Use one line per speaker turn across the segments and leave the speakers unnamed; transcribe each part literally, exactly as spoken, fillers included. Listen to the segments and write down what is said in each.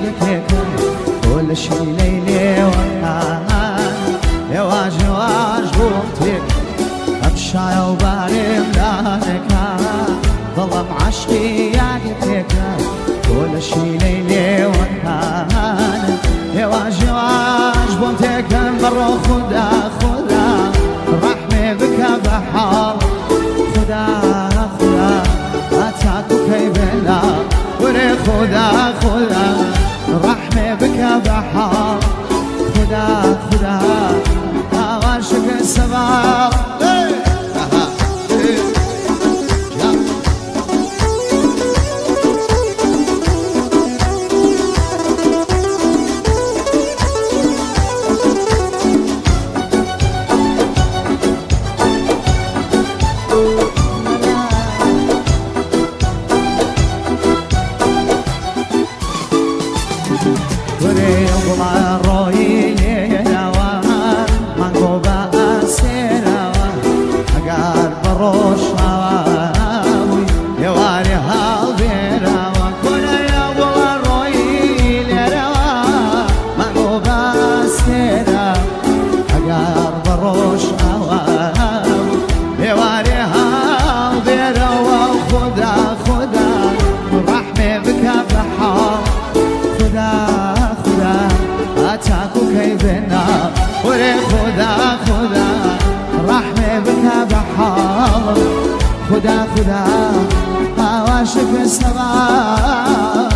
يدكك كل شي ليلي وكان يواج يواج بوقتك أبشاي وباري ملانك ظلم عشقي يدكك كل شي ليلي وكان يواج يواج بوقتك مرة خدا خدا رحمي بك بحار خدا خدا أتاكو كيبنا وري خدا خدا رحمي بك بحار خدا خدا عاشق السماء خدا خدا عاشق السماء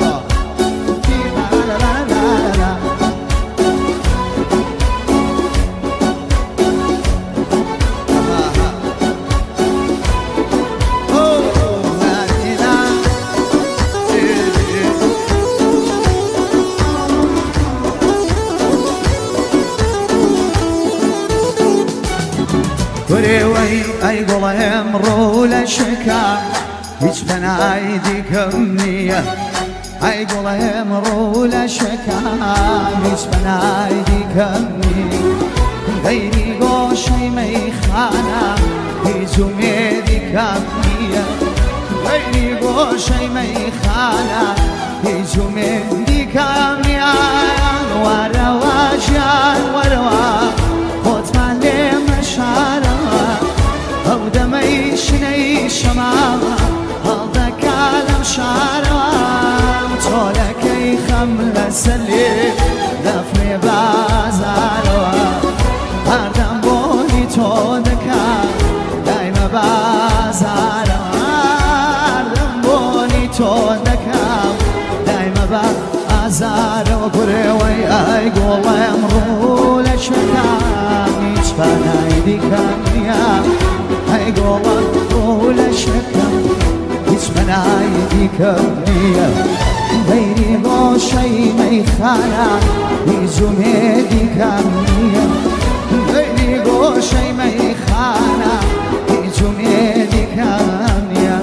أي قولها امرو لشكا هيج بنا ايديك منية أي قولها امرو لشكا هيج بنا ايديك منية غيري قوشي ميخانا هيج ميديك منية غيري قوشي ميخانا هيج ميديك منية ورا واجان وروا خود من مشارا أو دمي شني شمامة هذا كلام شارع طولك خملة سلي دفني بازاروا هردم بوني تودك دايما بازاروا هردم بوني تودك دايما بازاروا قريوي أي قول امرو لشكا ميش فنايدي كامية أي قولك قول شكا اسم عيدك أبنية غيري غوشي ميخانا يزوم يدك أبنية غيري غوشي ميخانا يزوم يدك أبنية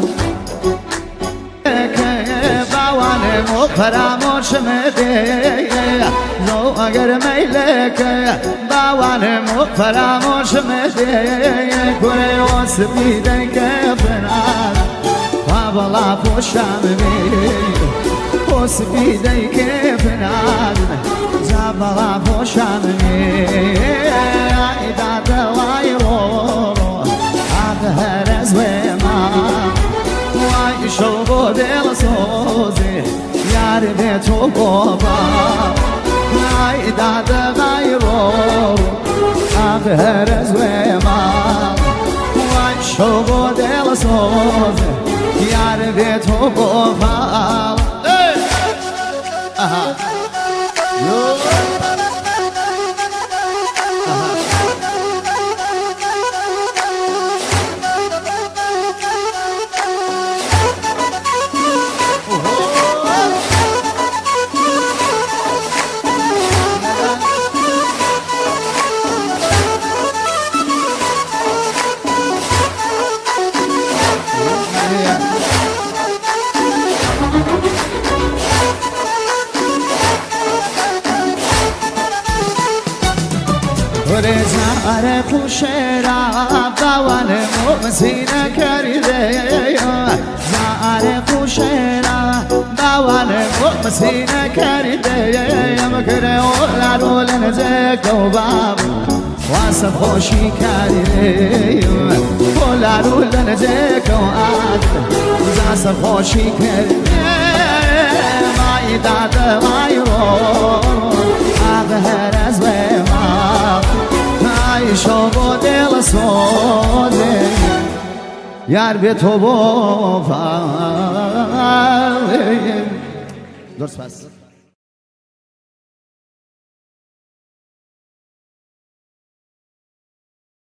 باوانه فراموش مديه لو اگر میلک باوانه فراموش مديه کنه واسبیده که بنار بابلا پوشم می واسبیده که بنار زابلا پوشم می ایداد وای رو هر از ما وای شو بدل سوزی یار به تو بابا ای داد غیرو آخر از ما وای شو بدل سوزی یار به تو بابا زار خوشرا باوان موزینه کرده زار خوشرا باوان مسینه کردیم کرده اولا رو لنزک و باب واسه خوشی کردیم اولا رو لنزک و آد واسه خوشی کردیم مای داد مای رو آب هر از ما مای شو دل سوده یار به تو با درست پس